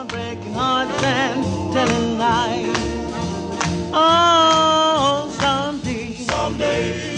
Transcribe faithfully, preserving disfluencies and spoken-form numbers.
breaking hearts and telling lies. Oh, someday, Someday